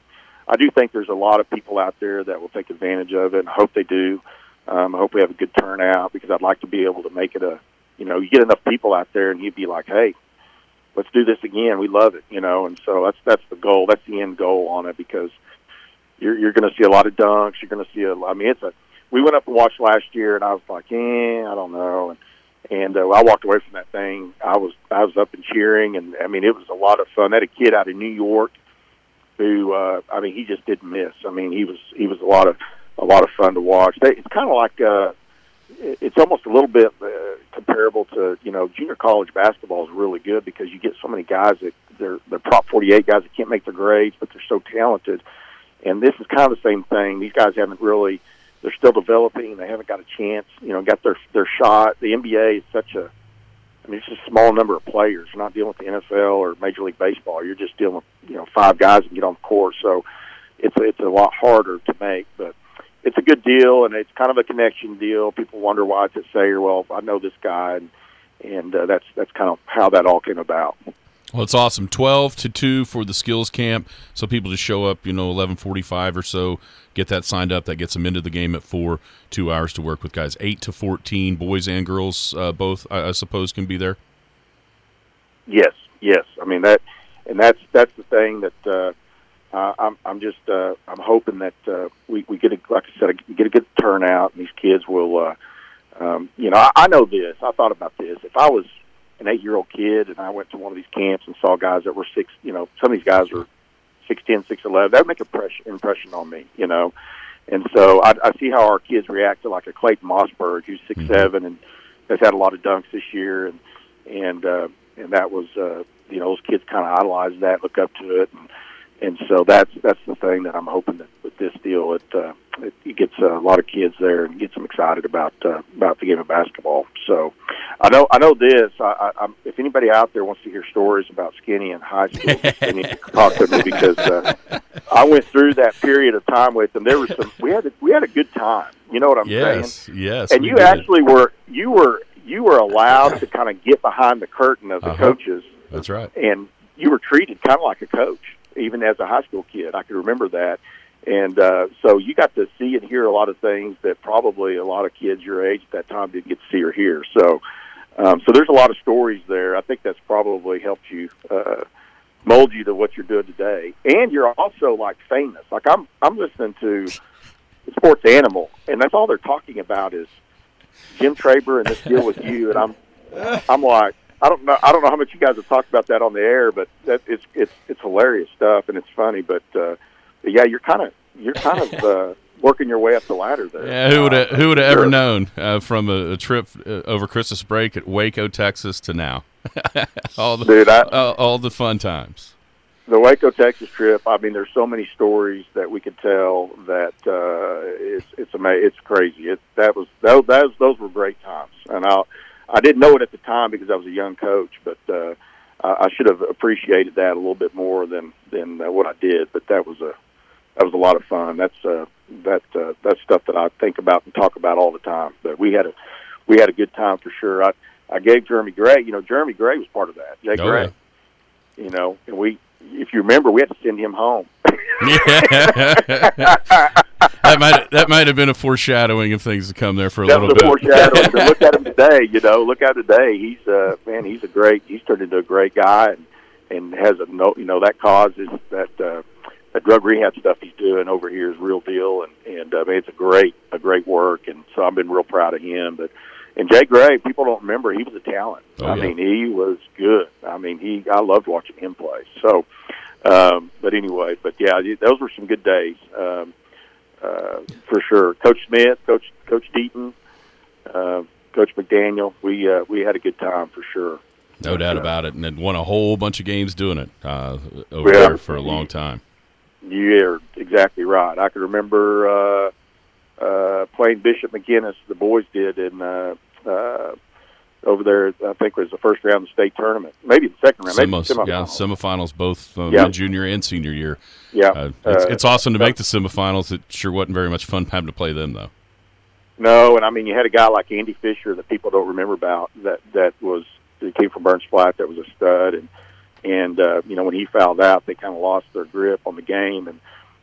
I do think there's a lot of people out there that will take advantage of it, and I hope they do. Um, I hope we have a good turnout because I'd like to be able to make it a, you know, you get enough people out there and you'd be like, hey, let's do this again. We love it, you know, and so that's that's the goal. That's the end goal on it because you're you're going to see a lot of dunks. You're going to see a. I mean, it's a. We went up and watched last year, and I was like, eh, I don't know, and and uh, I walked away from that thing. I was I was up and cheering, and I mean, it was a lot of fun. I had a kid out of New York who, uh, I mean, he just didn't miss. I mean, he was he was a lot of a lot of fun to watch. They, it's kind of like. Uh, It's almost a little bit uh, comparable to, you know, junior college basketball is really good because you get so many guys that they're, they're Prop forty-eight guys that can't make their grades, but they're so talented. And this is kind of the same thing. These guys haven't really, they're still developing. They haven't got a chance, you know, got their their shot. The N B A is such a, I mean, it's just a small number of players. You're not dealing with the N F L or Major League Baseball. You're just dealing with, you know, five guys and get on the court. So it's, it's a lot harder to make, but it's a good deal, and it's kind of a connection deal. People wonder why it's at Sayre. Well, I know this guy, and, and uh, that's that's kind of how that all came about. Well, it's awesome. twelve to two for the skills camp, so people just show up, you know, eleven forty-five or so, get that signed up. That gets them into the game at four, two hours to work with guys. eight to fourteen, boys and girls uh, both, I, I suppose, can be there? Yes, yes. I mean, that, and that's that's the thing that uh, – Uh, I'm, I'm just, uh, I'm hoping that uh, we, we get, a, like I said, get a good turnout, and these kids will, uh, um, you know, I, I know this. I thought about this. If I was an eight-year-old kid and I went to one of these camps and saw guys that were six, you know, some of these guys were six ten, six eleven, that would make an impression, impression on me, you know. And so I, I see how our kids react to like a Clayton Mossberg, who's six mm-hmm. seven and has had a lot of dunks this year, and and uh, and that was, uh, you know, those kids kind of idolize that, look up to it, and. And so that's that's the thing that I'm hoping that with this deal, it, uh, it, it gets a lot of kids there and gets them excited about uh, about the game of basketball. So I know I know this. I, I, I'm, if anybody out there wants to hear stories about Skinny in high school, they need to talk to me because uh, I went through that period of time with them. There was some we had a, we had a good time. You know what I'm yes, saying? Yes, And you did. actually were you were you were allowed to kind of get behind the curtain of the uh-huh. coaches. That's right. And you were treated kind of like a coach. Even as a high school kid, I can remember that. And uh, so you got to see and hear a lot of things that probably a lot of kids your age at that time didn't get to see or hear. So um, so there's a lot of stories there. I think that's probably helped you uh, mold you to what you're doing today. And you're also, like, famous. Like, I'm I'm listening to Sports Animal, and that's all they're talking about is Jim Traber and this deal with you. And I'm I'm like, I don't know. I don't know how much you guys have talked about that on the air, but that it's it's it's hilarious stuff and it's funny. But, uh, but yeah, you're kind of you're kind of uh, working your way up the ladder there. Yeah, who would have, uh, who would have sure. ever known uh, from a, a trip uh, over Christmas break at Waco, Texas, to now, all the Dude, I, uh, all the fun times. The Waco, Texas trip. I mean, there's so many stories that we could tell that uh, it's it's amazing. It's crazy. It that was those those those were great times, and I. I didn't know it at the time because I was a young coach, but uh, I should have appreciated that a little bit more than than uh, what I did. But that was a that was a lot of fun. That's uh, that uh, that's stuff that I think about and talk about all the time. But we had a we had a good time for sure. I I gave Jeremy Gray. You know, Jeremy Gray was part of that. Jay oh, Gray. Yeah. You know, and we, if you remember, we had to send him home. that might that might have been a foreshadowing of things to come there for a that little was a bit. Foreshadowing. But look at him today. You know, look at him today. He's uh, man. He's a great. He's turned into a great guy, and, and has a no. You know, that causes that uh, that drug rehab stuff he's doing over here is real deal, and and uh, I mean, it's a great a great work, and so I've been real proud of him. But and Jay Gray, people don't remember he was a talent. Oh, I yeah. mean, he was good. I mean, he I loved watching him play. So, um, but anyway, but yeah, those were some good days. Um, Uh, for sure, Coach Smith, Coach Coach Deaton, uh, Coach McDaniel. We uh, we had a good time for sure. No doubt uh, about it, and then won a whole bunch of games doing it uh, over yeah, there for a long time. You're exactly right. I can remember uh, uh, playing Bishop McGinnis. The boys did in uh, uh, over there. I think it was the first round of the state tournament, maybe the second round, maybe Semis, semifinals. yeah, semifinals, both uh, Yeah. junior and senior year. Yeah, uh, it's, uh, it's awesome to make the semifinals. It sure wasn't very much fun having to play them, though. No, and I mean, you had a guy like Andy Fisher that people don't remember about that that was that came from Burns Flat, that was a stud, and and uh, you know, when he fouled out, they kind of lost their grip on the game, and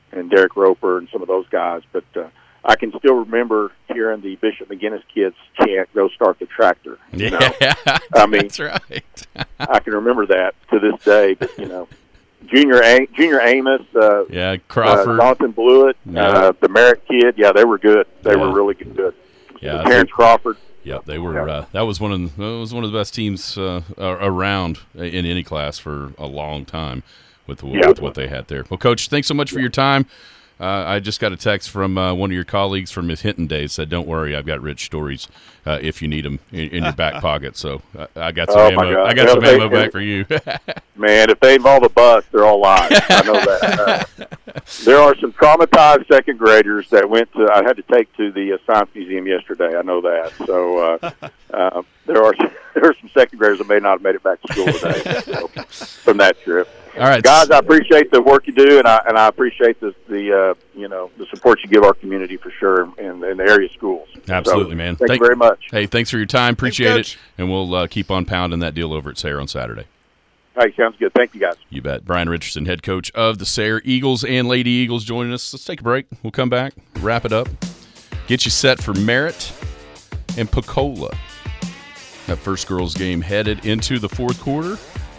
and Derek Roper and some of those guys. But uh, I can still remember hearing the Bishop McGinnis kids chant, "Go start the tractor." You know? Yeah, I mean, that's right. I can remember that to this day. But you know, Junior A- Junior Amos, uh, yeah, Crawford, uh, Jonathan Blewett, yeah. uh, the Merritt kid, yeah, they were good. They Yeah. were really good. Yeah, Terrence Crawford. Yeah, they were. Uh, that was one of the, that was one of the best teams uh, around in any class for a long time with, Yeah. with what they had there. Well, Coach, thanks so much for your time. Uh, I just got a text from uh, one of your colleagues from his Hinton days. Said, "Don't worry, I've got rich stories uh, if you need them in, in your back pocket." So uh, I got some Oh, my ammo. God. I got Yeah, some they- ammo back for you. Man, if they involve a bus, they're all live. I know that. Uh, there are some traumatized second graders that went to. I had to take to the uh, Science Museum yesterday. I know that. So uh, uh, there are there are some second graders that may not have made it back to school today so, from that trip. All right, Guys, I appreciate the work you do, and I and I appreciate the the uh, you know the support you give our community for sure, in, in the area schools. Absolutely, so, man. Thank, Thank- you very much. Hey, thanks for your time. Appreciate it, Coach. and we'll uh, keep on pounding that deal over at Sayre on Saturday. Hey, sounds good. Thank you, guys. You bet. Brian Richardson, head coach of the Sayre Eagles and Lady Eagles, joining us. Let's take a break. We'll come back, wrap it up, get you set for Merritt and Pecola. That first girls game headed into the fourth quarter.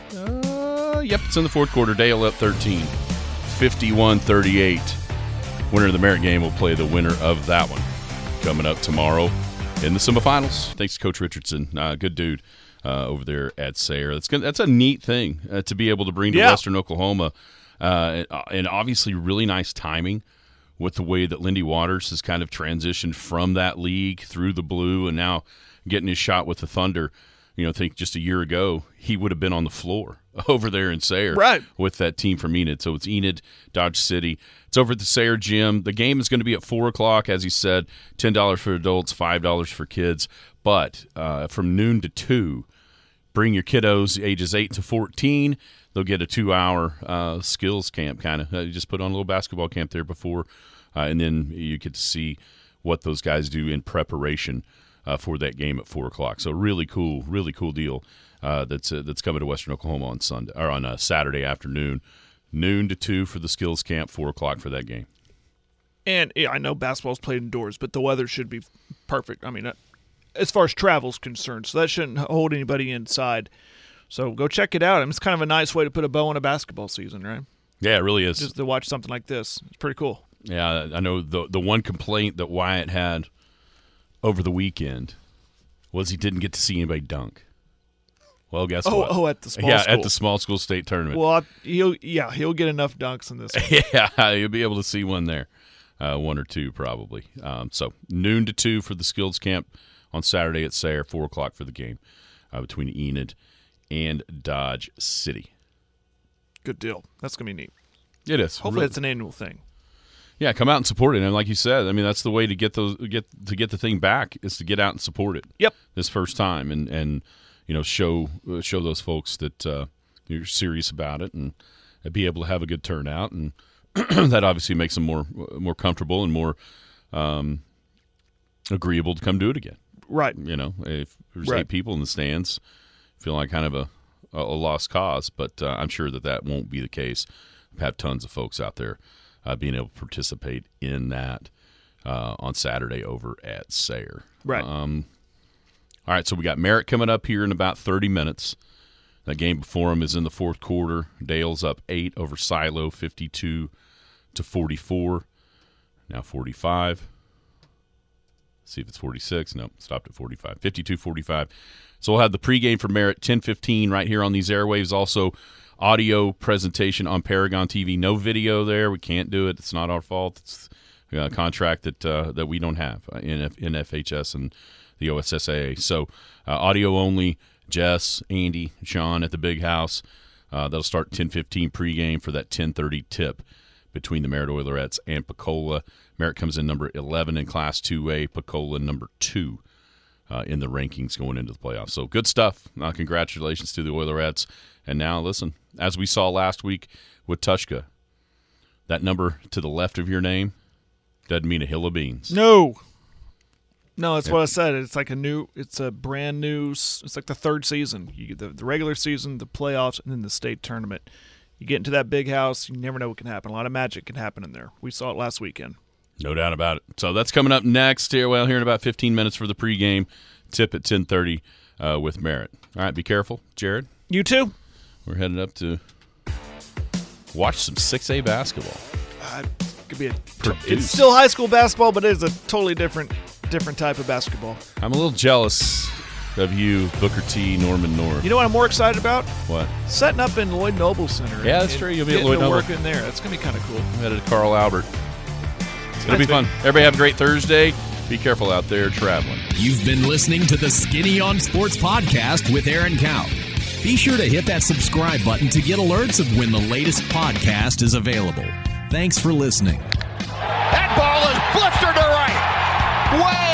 Uh, yep, it's in the fourth quarter. Dale up thirteen, fifty-one thirty-eight. Winner of the Merritt game will play the winner of that one coming up tomorrow in the semifinals. Thanks to Coach Richardson. Uh, good dude. Uh, over there at Sayre. That's good. That's a neat thing uh, to be able to bring to Yeah. Western Oklahoma, uh, and, and obviously really nice timing with the way that Lindy Waters has kind of transitioned from that league through the blue and now getting his shot with the Thunder. You know, I think just a year ago he would have been on the floor over there in Sayre Right. with that team from Enid. So it's Enid, Dodge City. It's over at the Sayre Gym. The game is going to be at four o'clock, as he said, ten dollars for adults, five dollars for kids. But uh, from noon to two, bring your kiddos ages eight to fourteen. They'll get a two-hour uh, skills camp, kind of. Uh, you just put on a little basketball camp there before, uh, and then you get to see what those guys do in preparation uh, for that game at four o'clock. So really cool, really cool deal uh, that's uh, that's coming to Western Oklahoma on Sunday or on uh, Saturday afternoon, noon to two for the skills camp, four o'clock for that game. And yeah, I know basketball's played indoors, but the weather should be perfect. I mean, uh, as far as travel's concerned, so that shouldn't hold anybody inside. So go check it out. I mean, it's kind of a nice way to put a bow on a basketball season, right? Yeah, it really is. Just to watch something like this. It's pretty cool. Yeah, I know the the one complaint that Wyatt had over the weekend was he didn't get to see anybody dunk. Well, guess Oh, what? oh, at the small yeah, school. at the small school state tournament. Well, he'll yeah he'll get enough dunks in this one. Yeah, you'll be able to see one there, uh, one or two probably. Um, so noon to two for the skills camp on Saturday at Sayre, four o'clock for the game uh, between Enid and Dodge City. Good deal. That's gonna be neat. It is. Hopefully, Really- it's an annual thing. Yeah, come out and support it, and like you said, I mean that's the way to get those get to get the thing back is to get out and support it. Yep. This first time, and and you know show uh, show those folks that uh, you're serious about it, and be able to have a good turnout, and that obviously makes them more more comfortable and more um, agreeable to come do it again. Right. You know, if there's Right. eight people in the stands, feel like kind of a a lost cause, but uh, I'm sure that that won't be the case. I've had tons of folks out there uh, being able to participate in that uh, on Saturday over at Sayre. Right. Um, all right, so we got Merritt coming up here in about thirty minutes. That game before him is in the fourth quarter. Dale's up eight over Silo, fifty-two to forty-four. Now forty-five. See if it's forty-six. Nope, stopped at forty-five. fifty-two forty-five. So we'll have the pregame for Merritt, ten fifteen right here on these airwaves. Also, audio presentation on Paragon T V. No video there. We can't do it. It's not our fault. It's a contract that uh, that we don't have uh, in, F- in F H S and the O S S A A. So uh, audio only. Jess, Andy, Sean at the Big House. Uh, that'll start ten fifteen pregame for that ten thirty tip between the Merritt Oilerettes and Pecola. Merritt comes in number eleven in Class two A, Pecola number two uh, in the rankings going into the playoffs. So good stuff. Uh, congratulations to the Oilerettes. And now, listen, as we saw last week with Tushka, that number to the left of your name doesn't mean a hill of beans. No. No, that's what I said. It's like a new, it's a brand new, s- it's like the third season. You get the, the regular season, the playoffs, and then the state tournament. You get into that big house, you never know what can happen. A lot of magic can happen in there. We saw it last weekend. No doubt about it. So that's coming up next here. Well, here in about fifteen minutes for the pregame tip at ten thirty uh, with Merritt. All right, be careful, Jared. You too. We're headed up to watch some six A basketball. Uh, it could be a. Produced. It's still high school basketball, but it is a totally different, different type of basketball. I'm a little jealous of you, Booker T, Norman North. You know what I'm more excited about? What? Setting up in Lloyd Noble Center. Yeah, that's and true. You'll be at getting Lloyd to Noble. work in there. That's gonna be kind of cool. I'm headed to Carl Albert. It's gonna be Nice, fun. Everybody have a great Thursday. Be careful out there traveling. You've been listening to the Skinny on Sports podcast with Aaron Cow. Be sure to hit that subscribe button to get alerts of when the latest podcast is available. Thanks for listening. That ball is blistered to right. Way